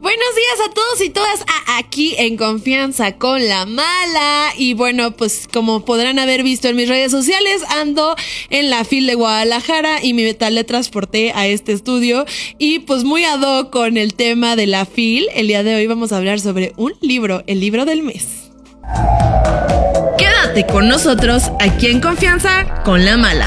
Buenos días a todos y todas, aquí en Confianza con la Mala. Y bueno, pues como podrán haber visto en mis redes sociales, ando en la FIL de Guadalajara y me teletransporté a este estudio. Y pues muy ad hoc con el tema de la FIL, el día de hoy vamos a hablar sobre un libro, el libro del mes. Quédate con nosotros aquí en Confianza con la Mala.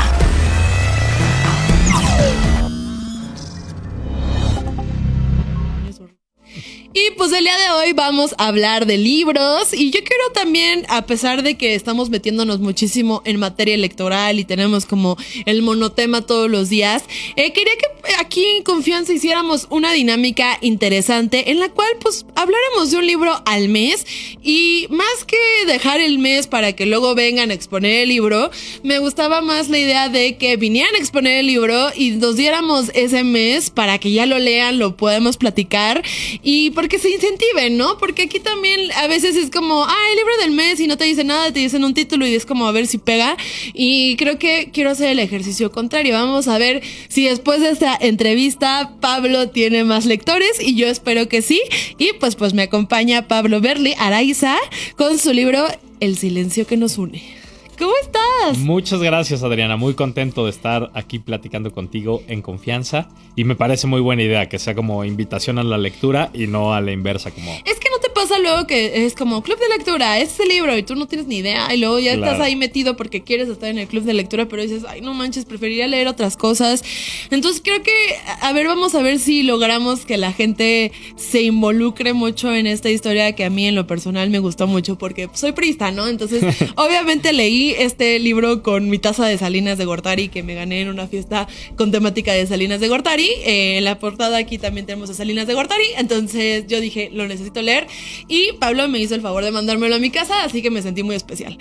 Y pues el día de hoy vamos a hablar de libros y yo quiero también, a pesar de que estamos metiéndonos muchísimo en materia electoral y tenemos como el monotema todos los días, quería que aquí en Confianza hiciéramos una dinámica interesante en la cual pues habláramos de un libro al mes y más que dejar el mes para que luego vengan a exponer el libro, me gustaba más la idea de que vinieran a exponer el libro y nos diéramos ese mes para que ya lo lean, lo podamos platicar y porque se incentiven, ¿no? Porque aquí también a veces es como, el libro del mes y no te dicen nada, te dicen un título y es como a ver si pega. Y creo que quiero hacer el ejercicio contrario. Vamos a ver si después de esta entrevista Pablo tiene más lectores y yo espero que sí. Y pues me acompaña Pablo Berli Araiza con su libro El silencio que nos une. ¿Cómo estás? Muchas gracias, Adriana. Muy contento de estar aquí platicando contigo en confianza. Y me parece muy buena idea que sea como invitación a la lectura y no a la inversa. Como... Es que no te pasa luego que es como club de lectura, es ese libro y tú no tienes ni idea. Y luego ya estás ahí metido porque quieres estar en el club de lectura, pero dices, ay, no manches, preferiría leer otras cosas. Entonces creo que, vamos a ver si logramos que la gente se involucre mucho en esta historia que a mí en lo personal me gustó mucho porque soy priista, ¿no? Entonces, obviamente leí este libro con mi taza de Salinas de Gortari que me gané en una fiesta con temática de Salinas de Gortari. En la portada aquí también tenemos a Salinas de Gortari, entonces yo dije, lo necesito leer y Pablo me hizo el favor de mandármelo a mi casa, así que me sentí muy especial.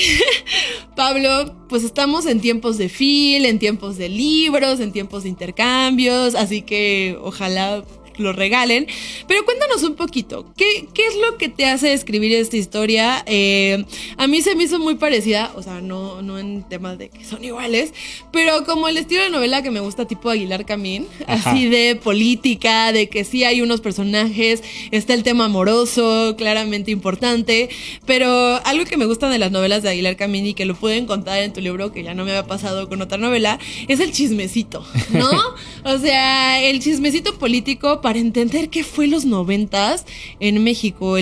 Pablo, pues estamos en tiempos de FIL, en tiempos de libros, en tiempos de intercambios, así que ojalá lo regalen, pero cuéntanos un poquito, ¿qué es lo que te hace escribir esta historia? A mí se me hizo muy parecida, o sea, no en temas de que son iguales, pero como el estilo de novela que me gusta tipo Aguilar Camín, así de política, de que sí hay unos personajes, está el tema amoroso, claramente importante, pero algo que me gusta de las novelas de Aguilar Camín y que lo pueden contar en tu libro, que ya no me había pasado con otra novela, es el chismecito, ¿no? O sea, el chismecito político para entender qué fue los 90s en México,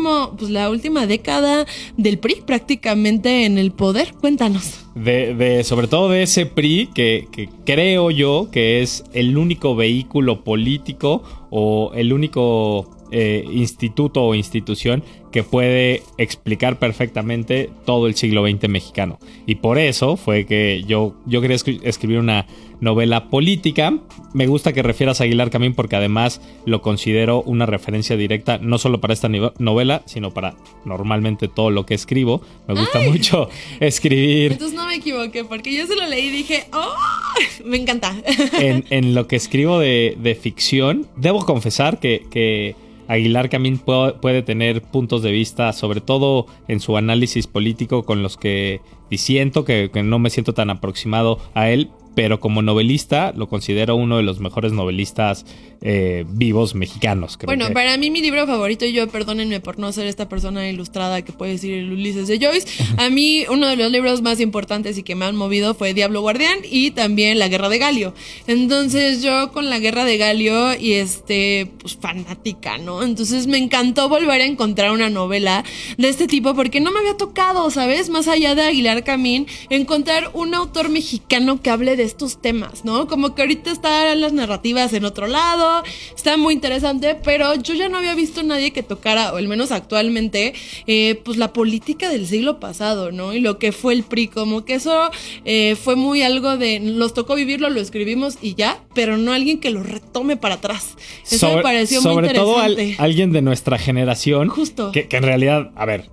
la última década del PRI prácticamente en el poder. Cuéntanos. Sobre todo de ese PRI que creo yo que es el único vehículo político o el único instituto o institución que puede explicar perfectamente todo el siglo XX mexicano. Y por eso fue que yo quería escribir una novela política. Me gusta que refieras a Aguilar Camín porque además lo considero una referencia directa no solo para esta novela, sino para normalmente todo lo que escribo. Me gusta mucho escribir. Entonces no me equivoqué porque yo se lo leí y dije, ¡oh! Me encanta. En lo que escribo de ficción, debo confesar que Aguilar Camín puede tener puntos de vista, sobre todo en su análisis político, con los que disiento, que no me siento tan aproximado a él, pero como novelista lo considero uno de los mejores novelistas vivos mexicanos. Bueno, para mí mi libro favorito, y yo perdónenme por no ser esta persona ilustrada que puede decir el Ulises de Joyce, a mí uno de los libros más importantes y que me han movido fue Diablo Guardián y también La Guerra de Galio. Entonces yo con La Guerra de Galio y pues fanática, ¿no? Entonces me encantó volver a encontrar una novela de este tipo porque no me había tocado, ¿sabes? Más allá de Aguilar Camín, encontrar un autor mexicano que hable de estos temas, ¿no? Como que ahorita están las narrativas en otro lado, está muy interesante, pero yo ya no había visto a nadie que tocara, o al menos actualmente, pues la política del siglo pasado, ¿no? Y lo que fue el PRI, como que eso fue muy algo de, nos tocó vivirlo, lo escribimos y ya, pero no alguien que lo retome para atrás. Eso me pareció muy interesante. Sobre todo alguien de nuestra generación. Justo. Que en realidad, a ver,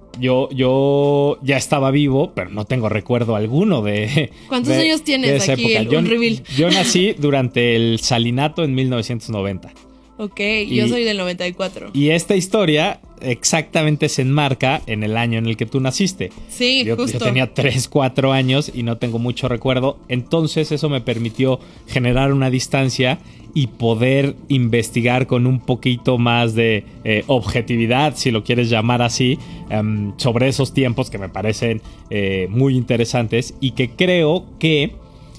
yo ya estaba vivo, pero no tengo recuerdo alguno de... ¿Cuántos años tienes aquí? Yo nací durante el salinato en 1990. Ok, yo soy del 94. Y esta historia exactamente se enmarca en el año en el que tú naciste. Sí, justo. Yo tenía 3, 4 años y no tengo mucho recuerdo. Entonces eso me permitió generar una distancia y poder investigar con un poquito más de objetividad, si lo quieres llamar así, sobre esos tiempos que me parecen muy interesantes y que creo que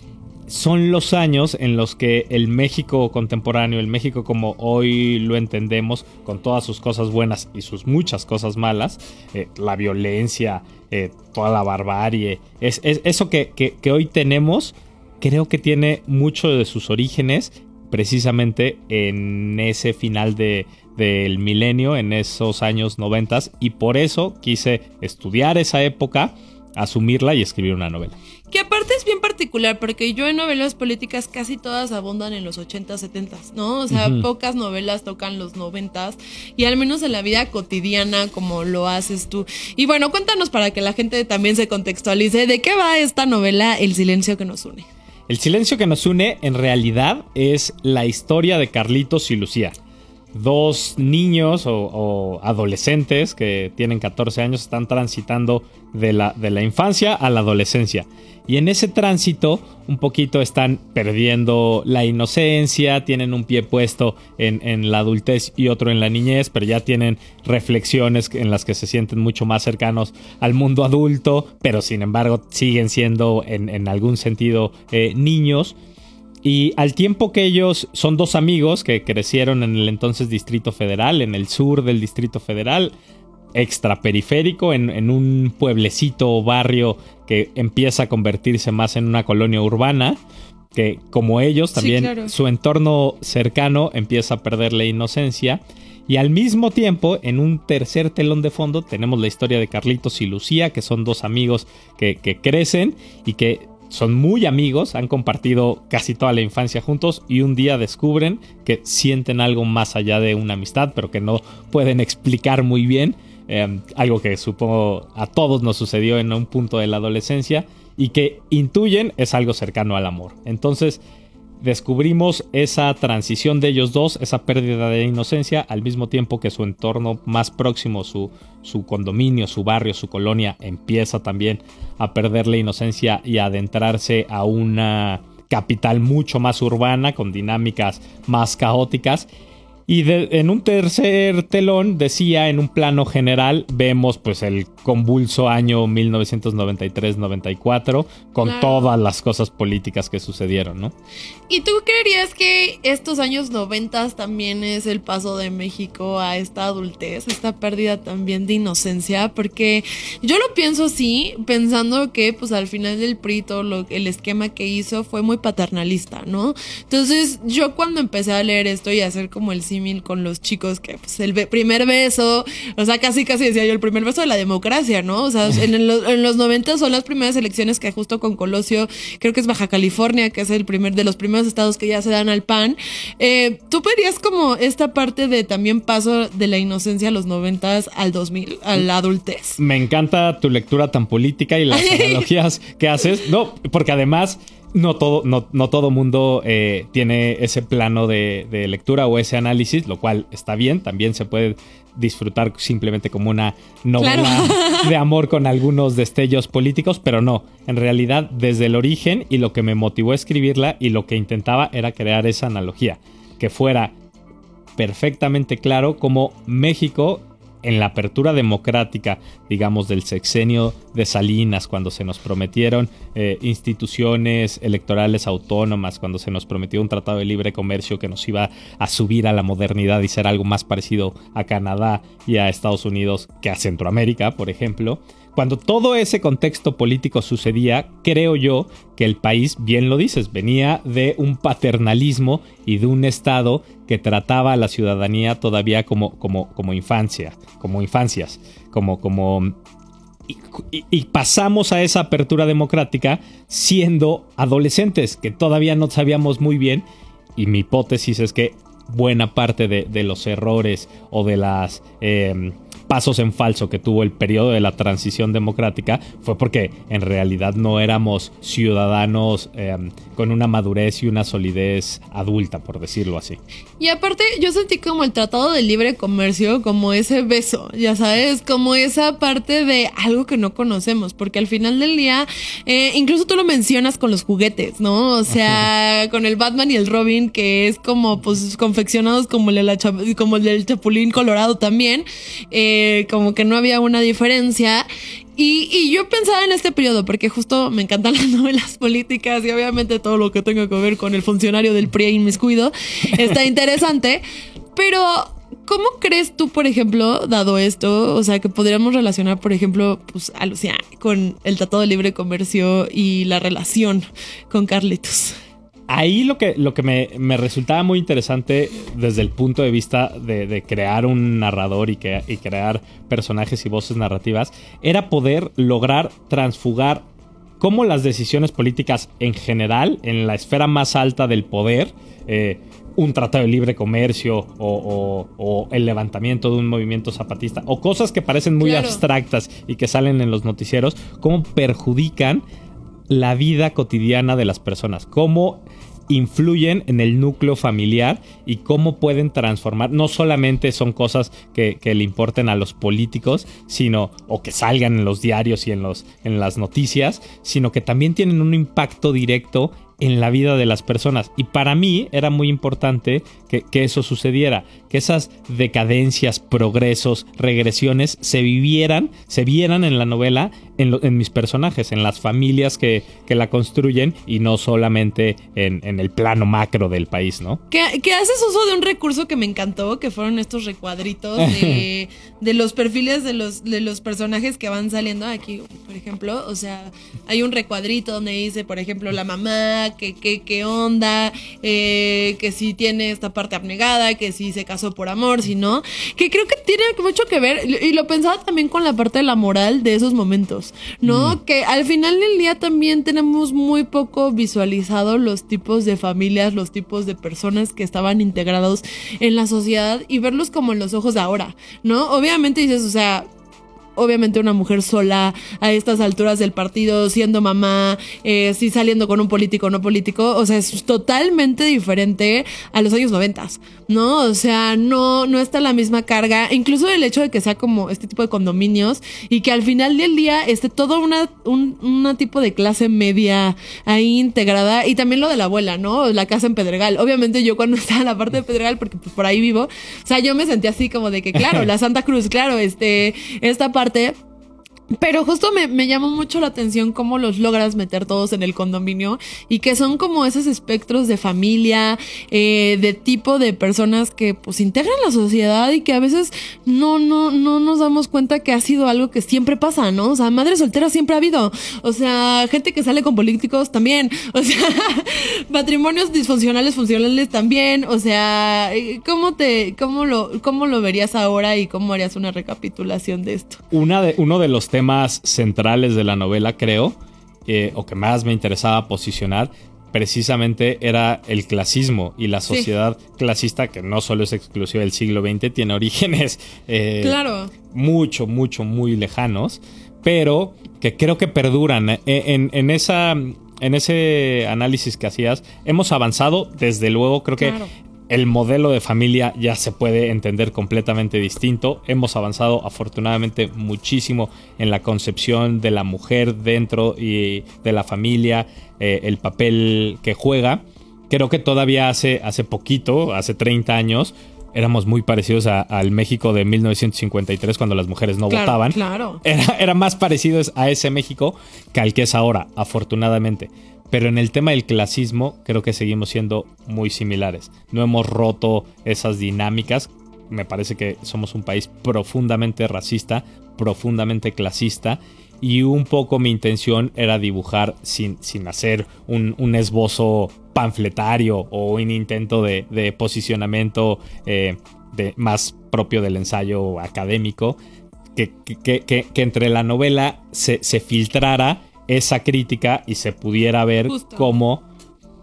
son los años en los que el México contemporáneo, el México como hoy lo entendemos, con todas sus cosas buenas y sus muchas cosas malas, la violencia, toda la barbarie, es eso que hoy tenemos, creo que tiene mucho de sus orígenes precisamente en ese final del milenio, en esos años 90, y por eso quise estudiar esa época, asumirla y escribir una novela. Que aparte es bien particular, porque yo en novelas políticas casi todas abundan en los 80s, 70s, ¿no? O sea, pocas novelas tocan los 90s, y al menos en la vida cotidiana como lo haces tú. Y bueno, cuéntanos para que la gente también se contextualice, ¿de qué va esta novela El silencio que nos une? El silencio que nos une en realidad es la historia de Carlitos y Lucía. Dos niños o adolescentes que tienen 14 años están transitando de la infancia a la adolescencia. Y en ese tránsito un poquito están perdiendo la inocencia, tienen un pie puesto en la adultez y otro en la niñez, pero ya tienen reflexiones en las que se sienten mucho más cercanos al mundo adulto, pero sin embargo siguen siendo en algún sentido niños. Y al tiempo que ellos son dos amigos que crecieron en el entonces Distrito Federal, en el sur del Distrito Federal, extraperiférico, en un pueblecito o barrio que empieza a convertirse más en una colonia urbana, que como ellos también, sí, claro, su entorno cercano empieza a perder la inocencia. Y al mismo tiempo, en un tercer telón de fondo, tenemos la historia de Carlitos y Lucía, que son dos amigos que crecen y que son muy amigos, han compartido casi toda la infancia juntos y un día descubren que sienten algo más allá de una amistad, pero que no pueden explicar muy bien. Algo que supongo a todos nos sucedió en un punto de la adolescencia y que intuyen es algo cercano al amor. Entonces descubrimos esa transición de ellos dos, esa pérdida de inocencia, al mismo tiempo que su entorno más próximo, su condominio, su barrio, su colonia, empieza también a perder la inocencia y a adentrarse a una capital mucho más urbana, con dinámicas más caóticas. Y en un tercer telón, decía, en un plano general, vemos pues el convulso año 1993-94 con claro, todas las cosas políticas que sucedieron, ¿no? ¿Y tú creerías que estos años 90 también es el paso de México a esta adultez, esta pérdida también de inocencia? Porque yo lo pienso así, pensando que pues al final del PRI todo el esquema que hizo fue muy paternalista, ¿no? Entonces yo cuando empecé a leer esto y a hacer como el símil con los chicos, que pues el primer beso, o sea, casi decía yo, el primer beso de la democracia, ¿no? O sea, en los 90 son las primeras elecciones que justo con Colosio, creo que es Baja California, que es el de los primeros estados que ya se dan al PAN. ¿Tú verías como esta parte de también paso de la inocencia a los 90 al 2000, a la adultez? Me encanta tu lectura tan política y las analogías que haces. No, porque además no todo mundo tiene ese plano de lectura o ese análisis, lo cual está bien. También se puede disfrutar simplemente como una novela, claro, de amor con algunos destellos políticos, pero no, en realidad desde el origen, y lo que me motivó a escribirla y lo que intentaba era crear esa analogía, que fuera perfectamente claro cómo México, en la apertura democrática, digamos, del sexenio de Salinas, cuando se nos prometieron instituciones electorales autónomas, cuando se nos prometió un tratado de libre comercio que nos iba a subir a la modernidad y ser algo más parecido a Canadá y a Estados Unidos que a Centroamérica, por ejemplo. Cuando todo ese contexto político sucedía, creo yo que el país, bien lo dices, venía de un paternalismo y de un Estado que trataba a la ciudadanía todavía como infancias. Y pasamos a esa apertura democrática siendo adolescentes, que todavía no sabíamos muy bien. Y mi hipótesis es que buena parte de los errores o de las pasos en falso que tuvo el periodo de la transición democrática fue porque en realidad no éramos ciudadanos con una madurez y una solidez adulta, por decirlo así. Y aparte yo sentí como el Tratado de Libre Comercio como ese beso, ya sabes, como esa parte de algo que no conocemos, porque al final del día, incluso tú lo mencionas con los juguetes, ¿no? O sea, con el Batman y el Robin, que es como pues confeccionados como el del Chapulín Colorado también, como que no había una diferencia. Y yo pensaba en este periodo, porque justo me encantan las novelas políticas y obviamente todo lo que tenga que ver con el funcionario del PRI inmiscuido está interesante, pero ¿cómo crees tú, por ejemplo, dado esto, o sea, que podríamos relacionar, por ejemplo, pues a Lucía con el Tratado de Libre Comercio y la relación con Carlitos? Ahí lo que me resultaba muy interesante desde el punto de vista de crear un narrador y crear personajes y voces narrativas era poder lograr transfugar cómo las decisiones políticas en general, en la esfera más alta del poder, un tratado de libre comercio o el levantamiento de un movimiento zapatista o cosas que parecen muy abstractas y que salen en los noticieros, cómo perjudican la vida cotidiana de las personas, cómo influyen en el núcleo familiar y cómo pueden transformar. No solamente son cosas que le importen a los políticos, sino o que salgan en los diarios y en las noticias, sino que también tienen un impacto directo en la vida de las personas. Y para mí era muy importante que eso sucediera, que esas decadencias, progresos, regresiones se vieran en la novela, en mis personajes, en las familias que la construyen y no solamente en el plano macro del país, ¿no? Que haces uso de un recurso que me encantó, que fueron estos recuadritos de los perfiles de los personajes que van saliendo aquí, por ejemplo. O sea, hay un recuadrito donde dice, por ejemplo, la mamá, qué onda, que si tiene esta parte abnegada, que si se casó por amor, si no, que creo que tiene mucho que ver, y lo pensaba también con la parte de la moral de esos momentos, ¿no? Que al final del día también tenemos muy poco visualizado los tipos de familias, los tipos de personas que estaban integrados en la sociedad y verlos como en los ojos de ahora, ¿no? Obviamente dices, o sea, obviamente una mujer sola a estas alturas del partido, siendo mamá, sí saliendo con un político o no político, o sea, es totalmente diferente a los años 90, ¿no? O sea, no está la misma carga, incluso el hecho de que sea como este tipo de condominios y que al final del día esté todo una tipo de clase media ahí integrada, y también lo de la abuela, ¿no? La casa en Pedregal. Obviamente yo cuando estaba en la parte de Pedregal, porque pues por ahí vivo, o sea, yo me sentía así como de que, claro, la Santa Cruz, claro, esta parte. Pero justo me llamó mucho la atención cómo los logras meter todos en el condominio y que son como esos espectros de familia, de tipo de personas que pues integran la sociedad y que a veces no nos damos cuenta que ha sido algo que siempre pasa, ¿no? O sea, madres solteras siempre ha habido, o sea, gente que sale con políticos también, o sea, matrimonios disfuncionales, funcionales también, o sea, ¿cómo lo verías ahora y cómo harías una recapitulación de esto? Uno de los temas centrales de la novela, creo, o que más me interesaba posicionar, precisamente era el clasismo y la sociedad clasista, que no solo es exclusiva del siglo XX, tiene orígenes muy lejanos, pero que creo que perduran. En ese análisis que hacías, hemos avanzado, desde luego, creo que el modelo de familia ya se puede entender completamente distinto. Hemos avanzado afortunadamente muchísimo en la concepción de la mujer dentro y de la familia, el papel que juega. Creo que todavía hace poquito, hace 30 años, éramos muy parecidos al México de 1953, cuando las mujeres no votaban. Claro. Era más parecido a ese México que al que es ahora, afortunadamente. Pero en el tema del clasismo creo que seguimos siendo muy similares. No hemos roto esas dinámicas. Me parece que somos un país profundamente racista, profundamente clasista, y un poco mi intención era dibujar sin hacer un esbozo panfletario o un intento de posicionamiento más propio del ensayo académico, que entre la novela se filtrara esa crítica y se pudiera ver cómo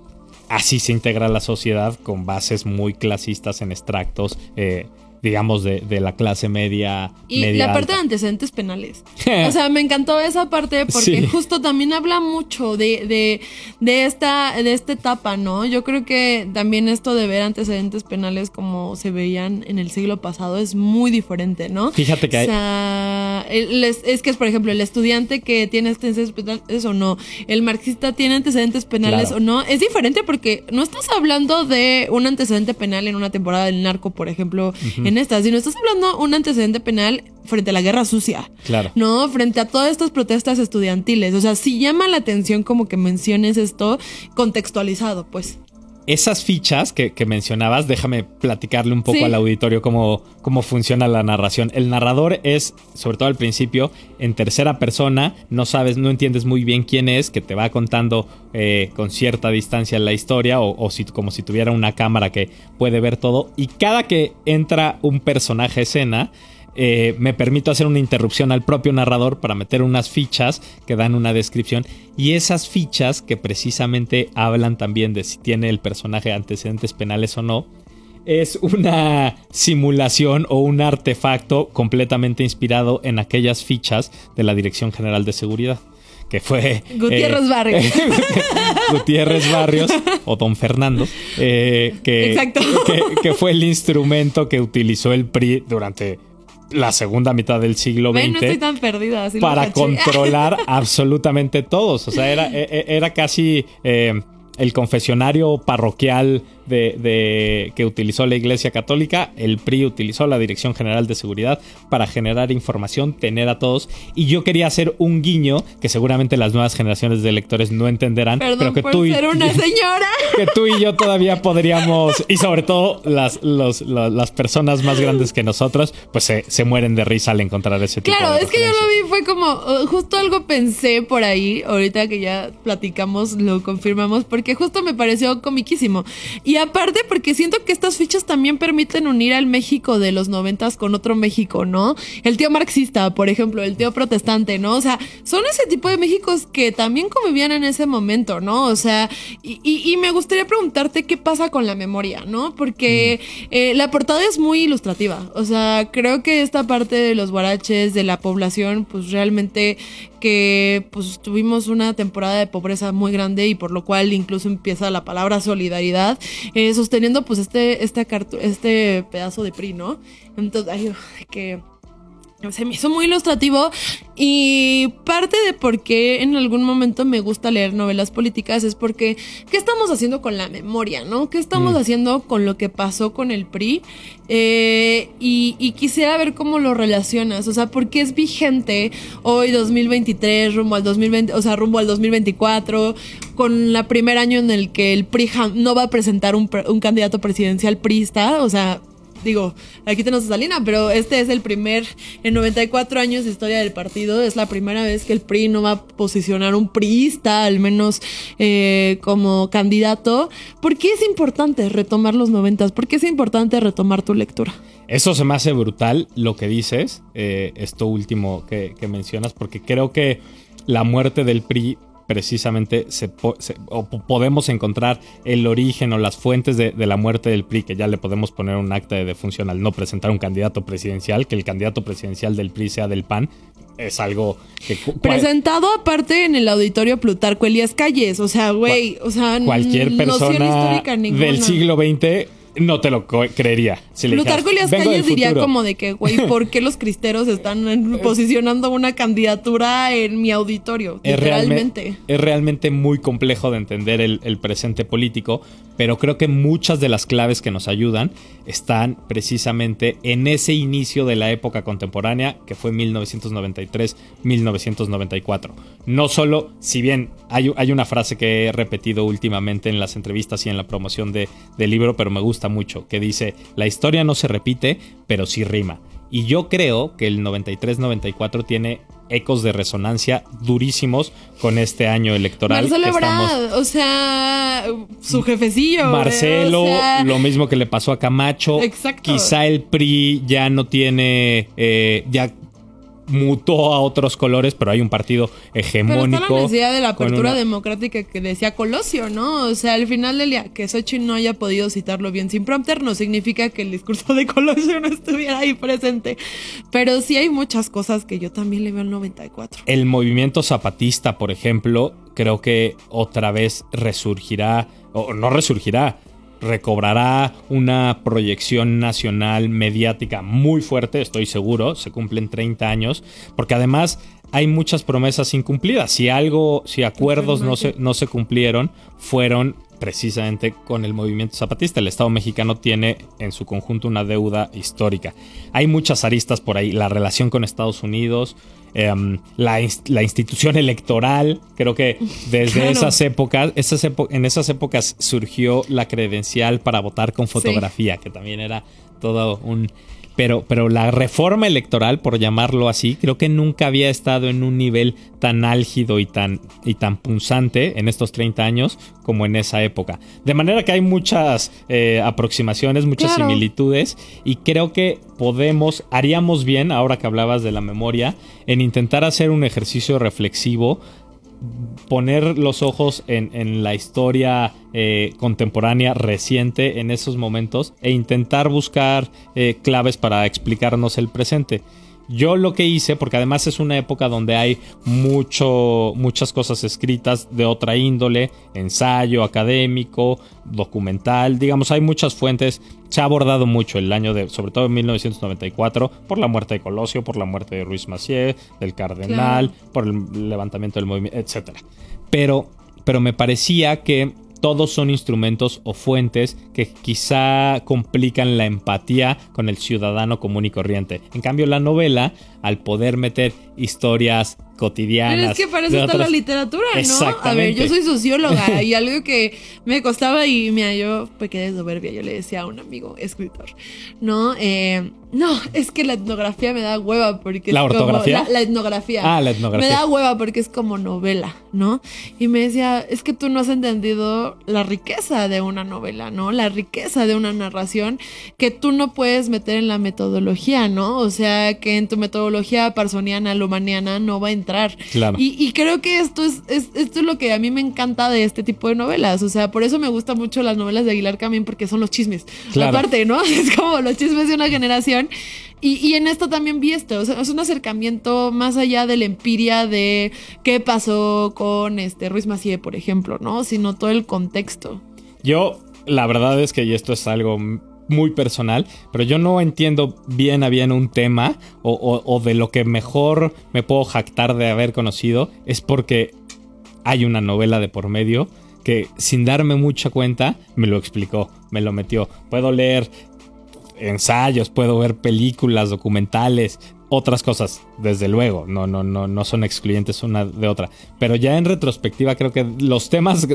así se integra la sociedad con bases muy clasistas en extractos, digamos, de la clase media. Y media la parte alta. de antecedentes penales. O sea, me encantó esa parte porque Sí. justo también habla mucho de esta etapa, ¿no? Yo creo que también esto de ver antecedentes penales como se veían en el siglo pasado es muy diferente, ¿no? Fíjate que O sea, es que es, por ejemplo, el estudiante que tiene antecedentes penales o no, el marxista tiene antecedentes penales Claro. o no, es diferente porque no estás hablando de un antecedente penal en una temporada del narco, por ejemplo, en esta, sino estás hablando un antecedente penal frente a la guerra sucia. Claro. No, frente a todas estas protestas estudiantiles. O sea, sí llama la atención como que menciones esto contextualizado, pues. Esas fichas que mencionabas, déjame platicarle un poco Sí. al auditorio cómo funciona la narración. El narrador es, sobre todo al principio, en tercera persona, no entiendes muy bien quién es, que te va contando con cierta distancia la historia como si tuviera una cámara que puede ver todo. Y cada que entra un personaje a escena, me permito hacer una interrupción al propio narrador para meter unas fichas que dan una descripción, y esas fichas que precisamente hablan también de si tiene el personaje antecedentes penales o no, es una simulación o un artefacto completamente inspirado en aquellas fichas de la Dirección General de Seguridad, que fue Gutiérrez Barrios. Gutiérrez Barrios o Don Fernando, Exacto. que fue el instrumento que utilizó el PRI durante la segunda mitad del siglo XX. No estoy tan perdida. Así para controlar absolutamente todos. O sea, era casi el confesionario parroquial que utilizó la Iglesia Católica. El PRI utilizó la Dirección General de Seguridad para generar información, tener a todos. Y yo quería hacer un guiño que seguramente las nuevas generaciones de lectores no entenderán. Perdón pero que por tú ser una señora. Que tú y yo todavía podríamos, y sobre todo las personas más grandes que nosotros, pues se mueren de risa al encontrar ese tipo de Claro, es que yo referencias. lo vi, fue como, justo algo pensé por ahí, ahorita que ya platicamos, lo confirmamos, porque justo me pareció comiquísimo. Y aparte porque siento que estas fichas también permiten unir al México de los 90s con otro México, ¿no? El tío marxista, por ejemplo, el tío protestante, ¿no? O sea, son ese tipo de Méxicos que también convivían en ese momento, ¿no? O sea, y me gustaría preguntarte qué pasa con la memoria, ¿no? Porque la portada es muy ilustrativa. O sea, creo que esta parte de los guaraches, de la población, pues realmente que pues tuvimos una temporada de pobreza muy grande y por lo cual incluso empieza la palabra solidaridad, sosteniendo pues este pedazo de PRI, ¿no? Entonces, que se me hizo muy ilustrativo, y parte de por qué en algún momento me gusta leer novelas políticas es porque ¿qué estamos haciendo con la memoria, no? ¿Qué estamos haciendo con lo que pasó con el PRI? Y quisiera ver cómo lo relacionas, o sea, ¿por qué es vigente hoy 2023 rumbo al 2020, o sea, rumbo al 2024, con el primer año en el que el PRI no va a presentar un candidato presidencial priista? O sea, digo, aquí tenemos a Salina, pero este es el primer, en 94 años de historia del partido, es la primera vez que el PRI no va a posicionar un priista, al menos como candidato. ¿Por qué es importante retomar los 90s? ¿Por qué es importante retomar tu lectura? Eso se me hace brutal lo que dices, esto último que mencionas, porque creo que la muerte del PRI precisamente podemos encontrar el origen o las fuentes de la muerte del PRI, que ya le podemos poner un acta de defunción al no presentar un candidato presidencial, que el candidato presidencial del PRI sea del PAN, es algo que... Presentado aparte en el auditorio Plutarco Elías Calles, o sea, güey, o sea, cualquier persona del siglo XX no te lo creería. Si Plutarco Elías Calles diría como de que, güey, ¿por qué los cristeros están posicionando una candidatura en mi auditorio? Literalmente. Es realmente muy complejo de entender el presente político, pero creo que muchas de las claves que nos ayudan están precisamente en ese inicio de la época contemporánea, que fue 1993-1994. No solo, si bien hay una frase que he repetido últimamente en las entrevistas y en la promoción del libro, pero me gusta mucho, que dice: la historia no se repite, pero sí rima. Y yo creo que el 93-94 tiene ecos de resonancia durísimos con este año electoral. Marcelo Ebrard, o sea, su jefecillo. Marcelo, o sea, lo mismo que le pasó a Camacho. Exacto. Quizá el PRI ya no tiene, ya mutó a otros colores, pero hay un partido hegemónico. Pero está la necesidad de la apertura democrática que decía Colosio, ¿no? O sea, al final del día, que Xochitl no haya podido citarlo bien sin prompter no significa que el discurso de Colosio no estuviera ahí presente. Pero sí hay muchas cosas que yo también le veo al 94. El movimiento zapatista, por ejemplo, creo que otra vez resurgirá, o no resurgirá, recobrará una proyección nacional mediática muy fuerte, estoy seguro, se cumplen 30 años, porque además hay muchas promesas incumplidas. Si acuerdos no se cumplieron, fueron precisamente con el movimiento zapatista. El Estado mexicano tiene en su conjunto una deuda histórica. Hay muchas aristas por ahí, la relación con Estados Unidos, la institución electoral. Creo que desde claro. En esas épocas surgió la credencial para votar con fotografía, que también era todo un... Pero la reforma electoral, por llamarlo así, creo que nunca había estado en un nivel tan álgido y tan punzante en estos 30 años como en esa época. De manera que hay muchas aproximaciones, muchas similitudes, y creo que haríamos bien, ahora que hablabas de la memoria, en intentar hacer un ejercicio reflexivo, poner los ojos en la historia contemporánea reciente en esos momentos e intentar buscar claves para explicarnos el presente. Yo lo que hice, porque además es una época donde hay muchas cosas escritas de otra índole, ensayo académico, documental, digamos, hay muchas fuentes. Se ha abordado mucho el año sobre todo en 1994, por la muerte de Colosio, por la muerte de Ruiz Massieu, del Cardenal, por el levantamiento del movimiento, etc. Pero me parecía que todos son instrumentos o fuentes que quizá complican la empatía con el ciudadano común y corriente. En cambio, la novela, al poder meter historias cotidianas... Pero es que para eso está la literatura, ¿no? A ver, yo soy socióloga y algo que me costaba y yo pequé de soberbia, yo le decía a un amigo escritor, ¿no? No, es que la etnografía me da hueva porque... ¿La ortografía? Como, la etnografía. Ah, la etnografía. Me da hueva porque es como novela, ¿no? Y me decía, es que tú no has entendido la riqueza de una novela, ¿no? La riqueza de una narración que tú no puedes meter en la metodología, ¿no? O sea, que en tu metodología parsoniana, lomaniana no va a entrar. Claro. Y creo que esto es lo que a mí me encanta de este tipo de novelas. O sea, por eso me gustan mucho las novelas de Aguilar Camín, porque son los chismes. Claro. Aparte, ¿no? Es como los chismes de una generación. Y en esto también vi esto, o sea, es un acercamiento más allá de la empiria de qué pasó con Ruiz Massieu, por ejemplo, ¿no? Sino todo el contexto. Yo, la verdad es que, y esto es algo muy personal, pero yo no entiendo bien a bien un tema o de lo que mejor me puedo jactar de haber conocido, es porque hay una novela de por medio que sin darme mucha cuenta me lo explicó, me lo metió. Puedo leer ensayos, puedo ver películas, documentales, otras cosas, desde luego, no son excluyentes una de otra, pero ya en retrospectiva creo que los temas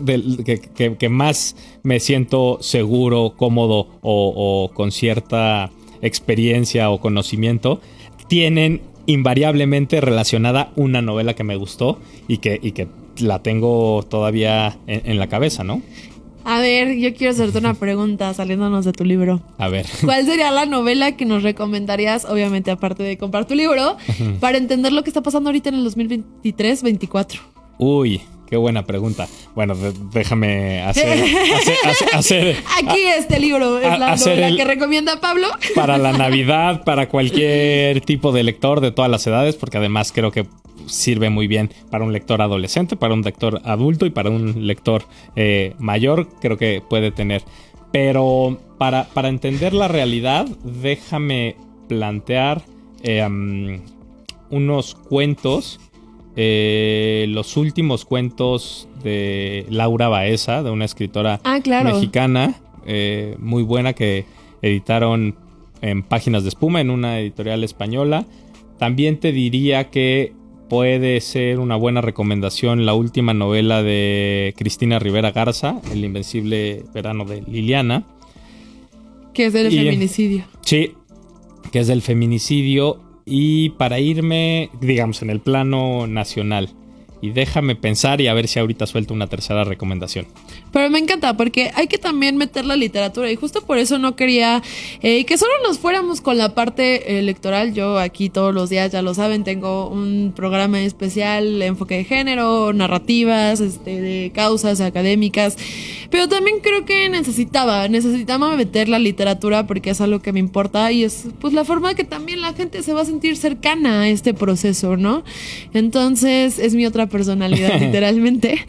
que más me siento seguro, cómodo o con cierta experiencia o conocimiento tienen invariablemente relacionada una novela que me gustó y que la tengo todavía en la cabeza, ¿no? A ver, yo quiero hacerte una pregunta saliéndonos de tu libro. A ver. ¿Cuál sería la novela que nos recomendarías, obviamente aparte de comprar tu libro, para entender lo que está pasando ahorita en el 2023-24? Uy, qué buena pregunta. Bueno, déjame hacer... Aquí este libro es la novela que recomienda Pablo. Para la Navidad, para cualquier tipo de lector de todas las edades, porque además creo que sirve muy bien para un lector adolescente, para un lector adulto y para un lector mayor, creo que puede tener. Pero para entender la realidad, déjame plantear unos cuentos, los últimos cuentos de Laura Baeza, de una escritora mexicana muy buena que editaron en Páginas de Espuma, en una editorial española. También te diría que puede ser una buena recomendación la última novela de Cristina Rivera Garza, El invencible verano de Liliana. Que es del feminicidio. Sí, que es del feminicidio. Y para irme, digamos, en el plano nacional, y déjame pensar y a ver si ahorita suelto una tercera recomendación. Pero me encanta porque hay que también meter la literatura y justo por eso no quería que solo nos fuéramos con la parte electoral. Yo aquí todos los días, ya lo saben, tengo un programa especial, enfoque de género, narrativas, de causas académicas, pero también creo que necesitaba meter la literatura porque es algo que me importa y es pues la forma que también la gente se va a sentir cercana a este proceso, ¿no? Entonces es mi otra personalidad literalmente.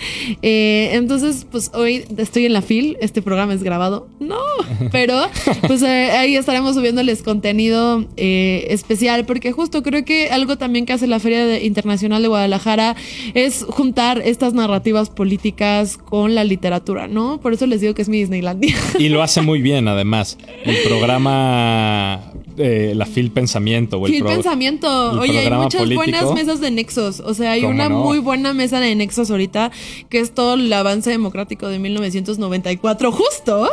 Entonces pues hoy estoy en la FIL, este programa es grabado, no, pero pues ahí estaremos subiéndoles contenido especial porque justo creo que algo también que hace la Feria Internacional de Guadalajara es juntar estas narrativas políticas con la literatura, ¿no? Por eso les digo que es mi Disneylandia. Y lo hace muy bien, además. El programa, la FIL Pensamiento. FIL Pensamiento. Oye, hay muchas político. Buenas mesas de nexos. O sea, hay una muy buena mesa de nexos ahorita, que es todo el avance democrático de 1994, justo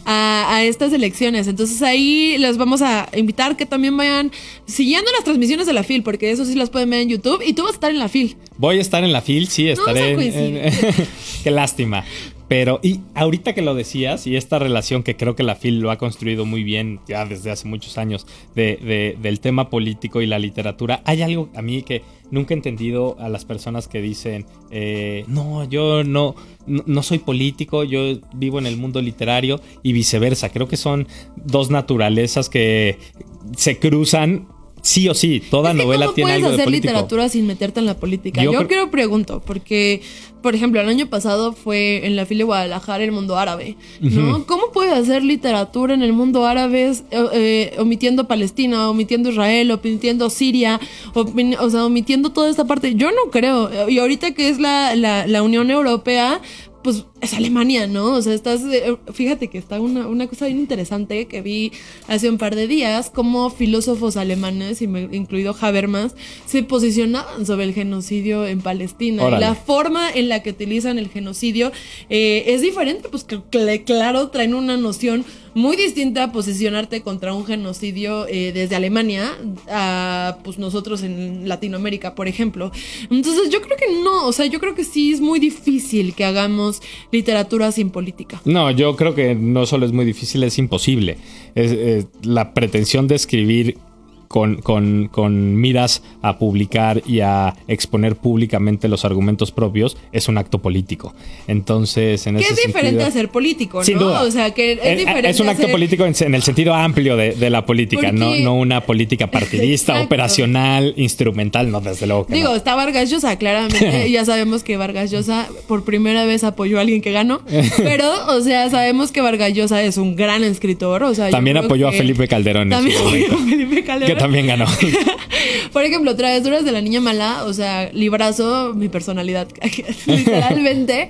a estas elecciones. Entonces ahí les vamos a invitar que también vayan siguiendo las transmisiones de la FIL, porque eso sí las pueden ver en YouTube. Y tú vas a estar en la FIL. Voy a estar en la FIL, sí, estaré. Qué lástima. Pero, y ahorita que lo decías, y esta relación que creo que la FIL lo ha construido muy bien ya desde hace muchos años, del tema político y la literatura, hay algo a mí que nunca he entendido a las personas que dicen, no, yo no soy político, yo vivo en el mundo literario, y viceversa. Creo que son dos naturalezas que se cruzan. Sí o sí, toda novela tiene algo de político. ¿Cómo puedes hacer literatura sin meterte en la política? Yo creo pregunto, porque, por ejemplo, el año pasado fue en la FIL de Guadalajara el mundo árabe, ¿no? Uh-huh. ¿Cómo puedes hacer literatura en el mundo árabe omitiendo Palestina, omitiendo Israel, omitiendo Siria, o sea, omitiendo toda esta parte? Yo no creo. Y ahorita que es la Unión Europea, pues es Alemania, ¿no? O sea, fíjate que está una cosa bien interesante que vi hace un par de días, como filósofos alemanes, incluido Habermas, se posicionaban sobre el genocidio en Palestina. Órale. Y la forma en la que utilizan el genocidio es diferente, pues claro, traen una noción muy distinta a posicionarte contra un genocidio desde Alemania a pues nosotros en Latinoamérica, por ejemplo. Entonces yo creo que no, o sea, yo creo que sí es muy difícil que hagamos literatura sin política. No, yo creo que no solo es muy difícil, es imposible. Es la pretensión de escribir con miras a publicar y a exponer públicamente los argumentos propios es un acto político. Entonces, en ese sentido, es diferente a ser político, ¿no? Sin duda. O sea, que es diferente. Es un acto político en el sentido amplio de la política, no una política partidista, exacto, operacional, instrumental, no, desde luego que digo, no. Está Vargas Llosa, claramente. Ya sabemos que Vargas Llosa por primera vez apoyó a alguien que ganó, pero, o sea, sabemos que Vargas Llosa es un gran escritor. O sea, también apoyó a Felipe Calderón. También apoyó a Felipe Calderón. Que también ganó. Por ejemplo, Travesuras de la Niña Mala, o sea, librazo, mi personalidad, literalmente.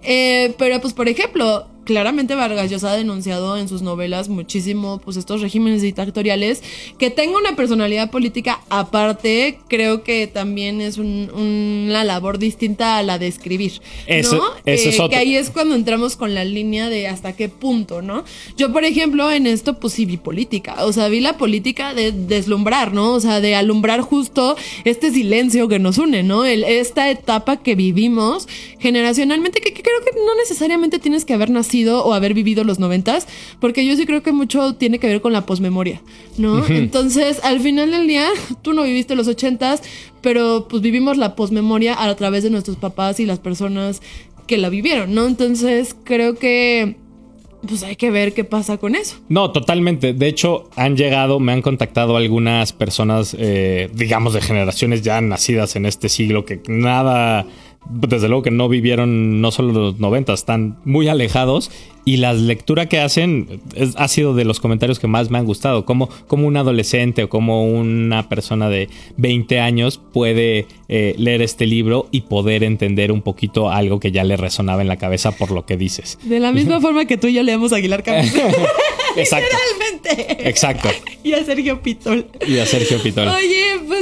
Pero, pues, por ejemplo, claramente Vargas Llosa ha denunciado en sus novelas muchísimo pues estos regímenes dictatoriales. Que tenga una personalidad política aparte, creo que también es una labor distinta a la de escribir, ¿no? Eso es otro. Que ahí es cuando entramos con la línea de hasta qué punto, ¿no? Yo, por ejemplo, en esto pues sí vi política, o sea, vi la política de deslumbrar, ¿no? O sea, de alumbrar justo este silencio que nos une, ¿no? Esta etapa que vivimos generacionalmente, que creo que no necesariamente tienes que haber nacido o haber vivido los 90s, porque yo sí creo que mucho tiene que ver con la posmemoria, ¿no? Uh-huh. Entonces, al final del día, tú no viviste los 80s, pero pues vivimos la posmemoria a través de nuestros papás y las personas que la vivieron, ¿no? Entonces, creo que pues hay que ver qué pasa con eso. No, totalmente. De hecho, me han contactado algunas personas, digamos, de generaciones ya nacidas en este siglo, que nada, desde luego que no vivieron no solo los 90, están muy alejados, y la lectura que hacen ha sido de los comentarios que más me han gustado. Como un adolescente o como una persona de 20 años puede leer este libro y poder entender un poquito algo que ya le resonaba en la cabeza por lo que dices. De la misma forma que tú y yo leemos Aguilar Camín. Exacto. Literalmente. Exacto. Y a Sergio Pitol. Oye, pues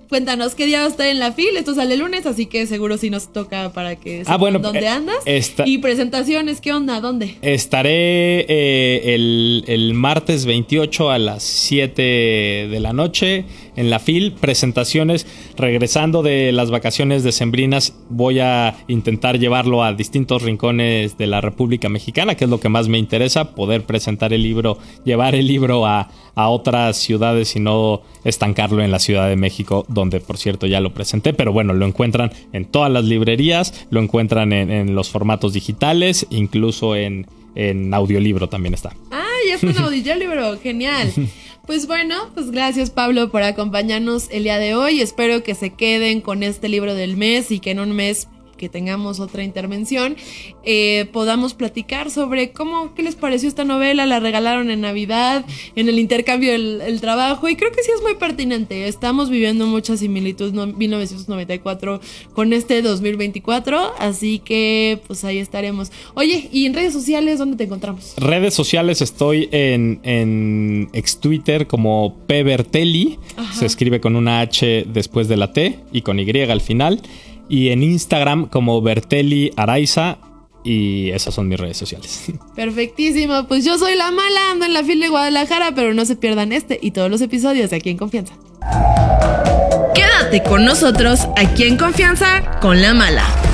cuéntanos qué día va a estar en la FIL. Esto sale el lunes, así que seguro sí nos toca para que sepan dónde andas. Y presentaciones, ¿qué onda? ¿Dónde? Estaré el martes 28 a las 7 de la noche en la FIL. Presentaciones, regresando de las vacaciones decembrinas, voy a intentar llevarlo a distintos rincones de la República Mexicana, que es lo que más me interesa, poder presentar el libro, llevar el libro a otras ciudades y no estancarlo en la Ciudad de México, donde por cierto ya lo presenté, pero bueno, lo encuentran en todas las librerías, lo encuentran en los formatos digitales, incluso en audiolibro también está. Ah, ya está en audiolibro, genial. Pues bueno, pues gracias Pablo por acompañarnos el día de hoy. Espero que se queden con este libro del mes y que en un mes que tengamos otra intervención, podamos platicar sobre qué les pareció esta novela. La regalaron en Navidad, en el intercambio del trabajo, y creo que sí es muy pertinente. Estamos viviendo mucha similitud 1994 con este 2024, así que pues ahí estaremos. Oye, ¿y en redes sociales dónde te encontramos? Redes sociales estoy en ex Twitter como pbertelli, se escribe con una H después de la T y con Y al final. Y en Instagram como Bertelli Araiza. Y esas son mis redes sociales. Perfectísimo, pues yo soy La Mala, ando en la FIL de Guadalajara, pero no se pierdan este y todos los episodios de Aquí en Confianza. Quédate con nosotros aquí en Confianza con La Mala.